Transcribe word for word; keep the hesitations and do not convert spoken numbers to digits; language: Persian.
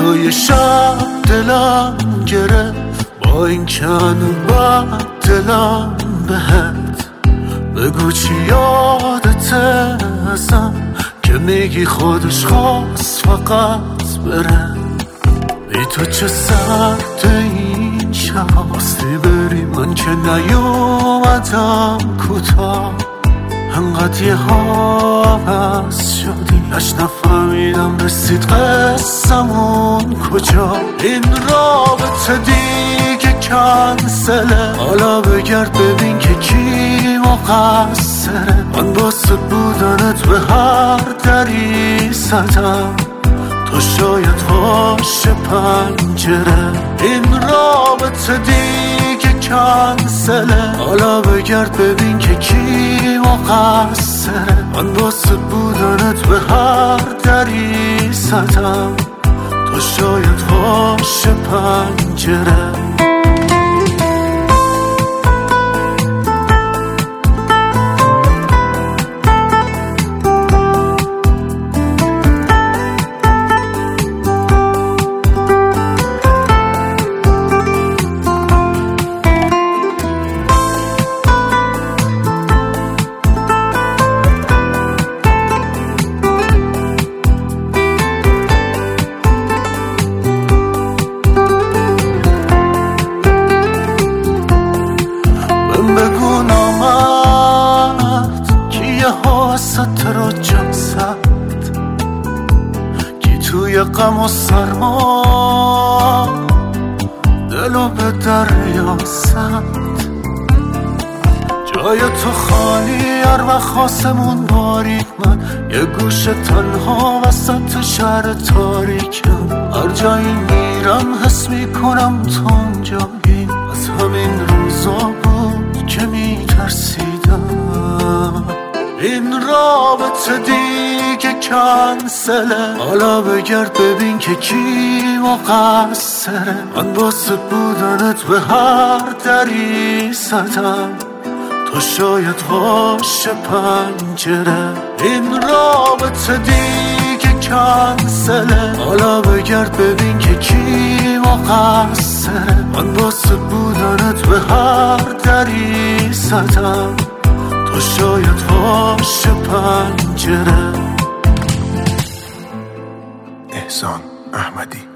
توی شب دلم گرفت، با این کن بد دلم بهت. بگو چی یادته ازم که میگی خودش خواست فقط بره. بی تو چه سرد این شب، باستی بری من که نیومدم کوتاه. انقدر یه حافظ شدی اش نفهمیدم رسید قصمون کجا. این رابطه دیگه کنسله، حالا بگرد ببین که کی مقصره. من واسه بودنت به هر دری زدم، تو شاید باشه پنجره. این رابطه دیگه کنسله، حالا بگرد ببین که کی مقصره. من واسه بودنت به هر دری زدم، تو شاید باشه پنجره. بگو نامرد کیه حواست رو جمع زد، کی توی غم و سرما دلو به دریا زد. جای تو خالی هر وقت آسمون باریک، من یه گوشه تنها وسط شهر تاریکم. هر جایی میرم حس میکنم تو اونجایی، از همین روزا بود که میترسیدم. این رابطه دیگه کنسله، حالا بگرد ببین که کی مقصره. من واسه بودنت به هر دری زدم، تو شاید باشه پنجره. این رابطه دیگه کنسله، حالا بگرد ببین که کی مقصره. من واسه بودنت به هر دری زدم، تو شاید باشه پنجره. احسان احمدی.